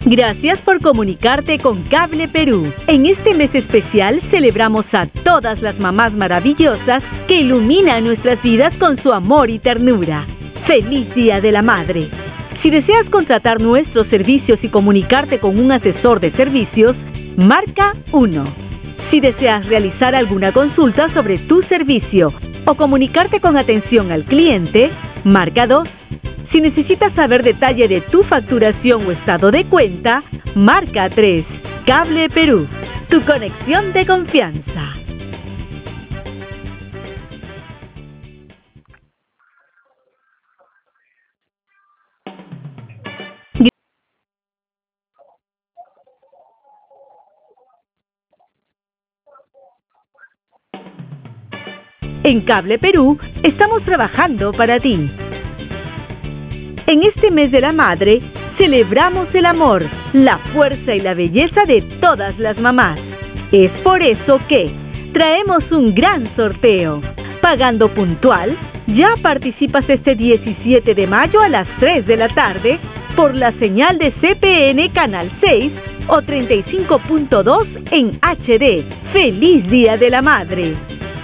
Gracias por comunicarte con Cable Perú. En este mes especial celebramos a todas las mamás maravillosas que iluminan nuestras vidas con su amor y ternura. ¡Feliz Día de la Madre! Si deseas contratar nuestros servicios y comunicarte con un asesor de servicios, marca 1. Si deseas realizar alguna consulta sobre tu servicio o comunicarte con atención al cliente, marca 2. Si necesitas saber detalle de tu facturación o estado de cuenta, marca 3. Cable Perú, tu conexión de confianza. En Cable Perú estamos trabajando para ti. En este mes de la madre, celebramos el amor, la fuerza y la belleza de todas las mamás. Es por eso que traemos un gran sorteo. Pagando puntual, ya participas este 17 de mayo a las 3 de la tarde por la señal de CPN Canal 6 o 35.2 en HD. ¡Feliz Día de la Madre!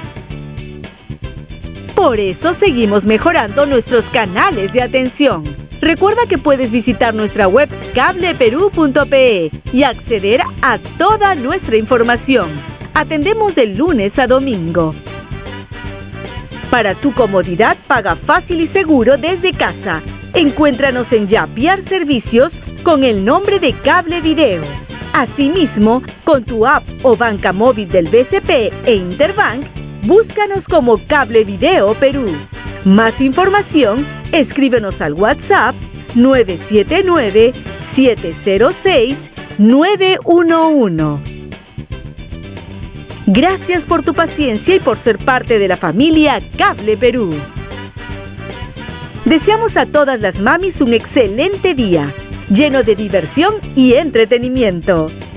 Por eso seguimos mejorando nuestros canales de atención. Recuerda que puedes visitar nuestra web cableperú.pe y acceder a toda nuestra información. Atendemos de lunes a domingo. Para tu comodidad, paga fácil y seguro desde casa. Encuéntranos en Yapiar Servicios con el nombre de Cable Video. Asimismo, con tu app o banca móvil del BCP e Interbank, búscanos como Cable Video Perú. Más información, escríbenos al WhatsApp 979-706-911. Gracias por tu paciencia y por ser parte de la familia Cable Perú. Deseamos a todas las mamis un excelente día, lleno de diversión y entretenimiento.